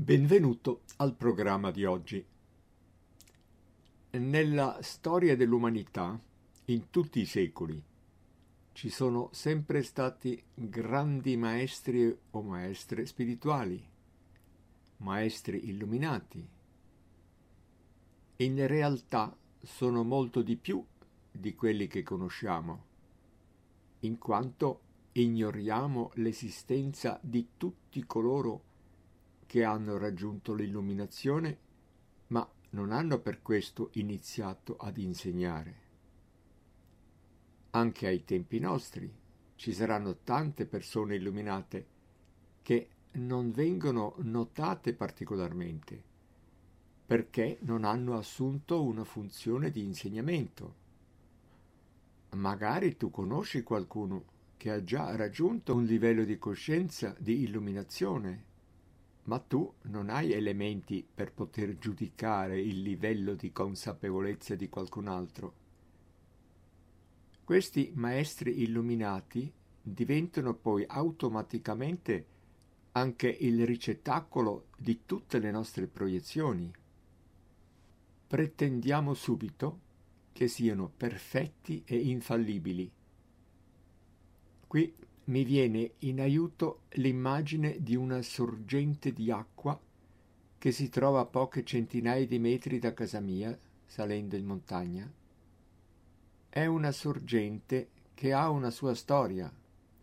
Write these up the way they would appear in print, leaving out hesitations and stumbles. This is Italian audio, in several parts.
Benvenuto al programma di oggi. Nella storia dell'umanità, in tutti i secoli, ci sono sempre stati grandi maestri o maestre spirituali, maestri illuminati. In realtà sono molto di più di quelli che conosciamo, in quanto ignoriamo l'esistenza di tutti coloro che hanno raggiunto l'illuminazione, ma non hanno per questo iniziato ad insegnare. Anche ai tempi nostri ci saranno tante persone illuminate che non vengono notate particolarmente, perché non hanno assunto una funzione di insegnamento. Magari tu conosci qualcuno che ha già raggiunto un livello di coscienza, di illuminazione, ma tu non hai elementi per poter giudicare il livello di consapevolezza di qualcun altro. Questi maestri illuminati diventano poi automaticamente anche il ricettacolo di tutte le nostre proiezioni. Pretendiamo subito che siano perfetti e infallibili. Qui mi viene in aiuto l'immagine di una sorgente di acqua che si trova a poche centinaia di metri da casa mia, salendo in montagna. È una sorgente che ha una sua storia.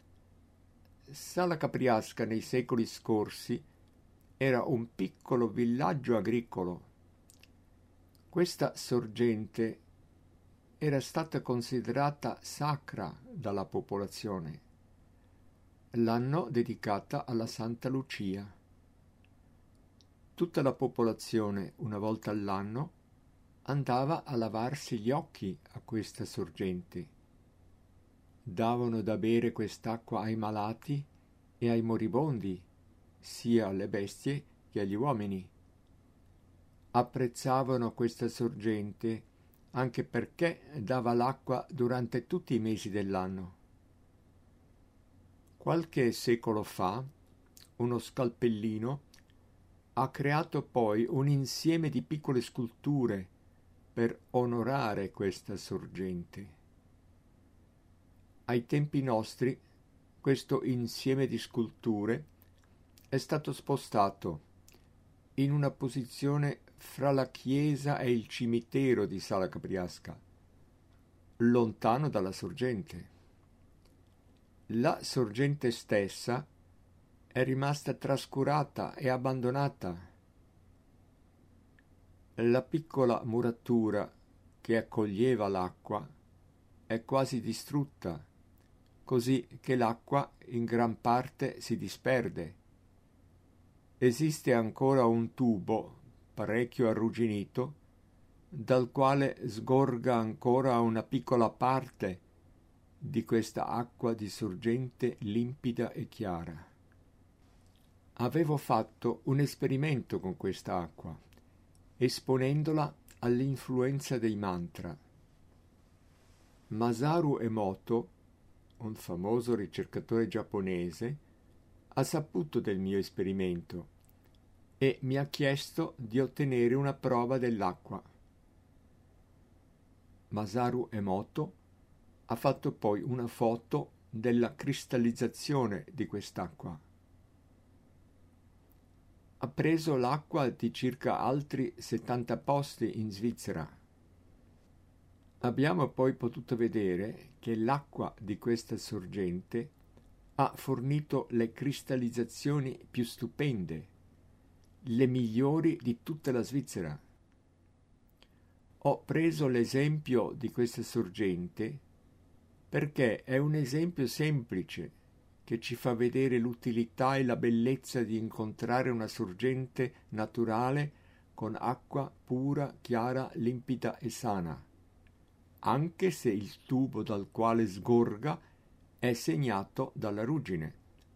Sala Capriasca nei secoli scorsi era un piccolo villaggio agricolo. Questa sorgente era stata considerata sacra dalla popolazione. L'hanno dedicata alla Santa Lucia. Tutta la popolazione, una volta all'anno, andava a lavarsi gli occhi a questa sorgente. Davano da bere quest'acqua ai malati e ai moribondi, sia alle bestie che agli uomini. Apprezzavano questa sorgente anche perché dava l'acqua durante tutti i mesi dell'anno. Qualche secolo fa, uno scalpellino ha creato poi un insieme di piccole sculture per onorare questa sorgente. Ai tempi nostri, questo insieme di sculture è stato spostato in una posizione fra la chiesa e il cimitero di Sala Capriasca, lontano dalla sorgente. La sorgente stessa è rimasta trascurata e abbandonata. La piccola muratura che accoglieva l'acqua è quasi distrutta, così che l'acqua in gran parte si disperde. Esiste ancora un tubo parecchio arrugginito, dal quale sgorga ancora una piccola parte di questa acqua di sorgente limpida e chiara. Avevo fatto un esperimento con questa acqua, esponendola all'influenza dei mantra. Masaru Emoto, un famoso ricercatore giapponese, ha saputo del mio esperimento e mi ha chiesto di ottenere una prova dell'acqua. Masaru Emoto ha fatto poi una foto della cristallizzazione di quest'acqua. Ha preso l'acqua di circa altri 70 posti in Svizzera. Abbiamo poi potuto vedere che l'acqua di questa sorgente ha fornito le cristallizzazioni più stupende, le migliori di tutta la Svizzera. Ho preso l'esempio di questa sorgente perché è un esempio semplice che ci fa vedere l'utilità e la bellezza di incontrare una sorgente naturale con acqua pura, chiara, limpida e sana, anche se il tubo dal quale sgorga è segnato dalla ruggine.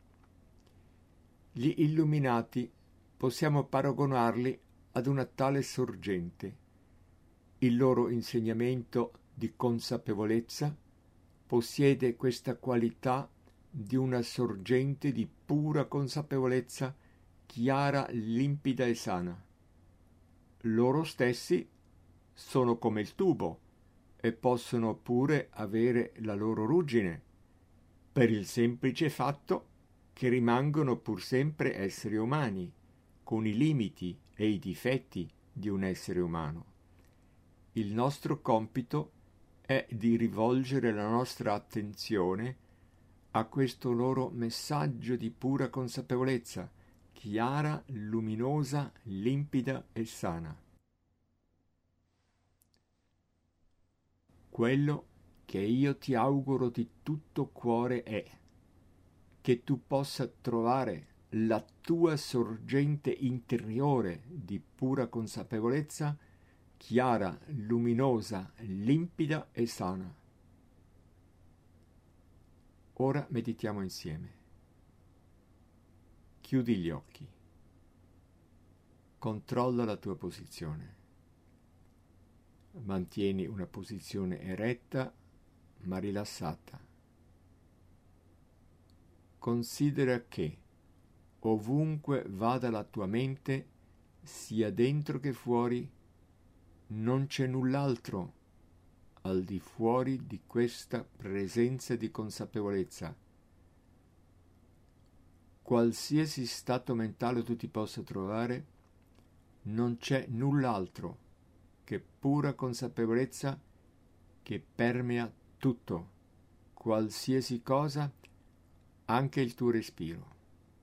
Gli illuminati possiamo paragonarli ad una tale sorgente. Il loro insegnamento di consapevolezza possiede questa qualità di una sorgente di pura consapevolezza chiara, limpida e sana. Loro stessi sono come il tubo e possono pure avere la loro ruggine, per il semplice fatto che rimangono pur sempre esseri umani, con i limiti e i difetti di un essere umano. Il nostro compito è di rivolgere la nostra attenzione a questo loro messaggio di pura consapevolezza, chiara, luminosa, limpida e sana. Quello che io ti auguro di tutto cuore è che tu possa trovare la tua sorgente interiore di pura consapevolezza, chiara, luminosa, limpida e sana. Ora meditiamo insieme. Chiudi gli occhi. Controlla la tua posizione. Mantieni una posizione eretta ma rilassata. Considera che ovunque vada la tua mente, sia dentro che fuori, non c'è null'altro al di fuori di questa presenza di consapevolezza. Qualsiasi stato mentale tu ti possa trovare, non c'è null'altro che pura consapevolezza che permea tutto, qualsiasi cosa, anche il tuo respiro.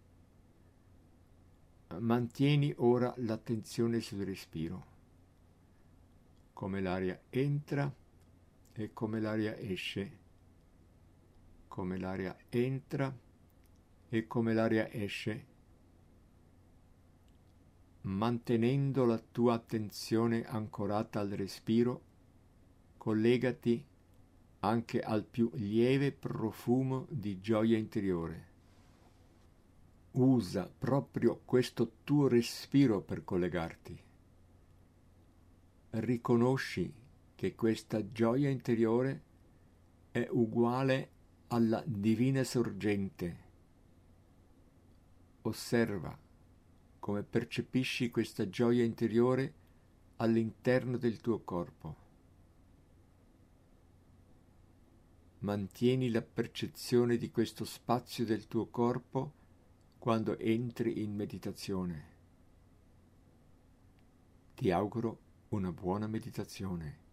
Mantieni ora l'attenzione sul respiro, come l'aria entra e come l'aria esce, come l'aria entra e come l'aria esce, mantenendo la tua attenzione ancorata al respiro, collegati anche al più lieve profumo di gioia interiore. Usa proprio questo tuo respiro per collegarti. Riconosci che questa gioia interiore è uguale alla divina sorgente. Osserva come percepisci questa gioia interiore all'interno del tuo corpo. Mantieni la percezione di questo spazio del tuo corpo quando entri in meditazione. Ti auguro una buona meditazione.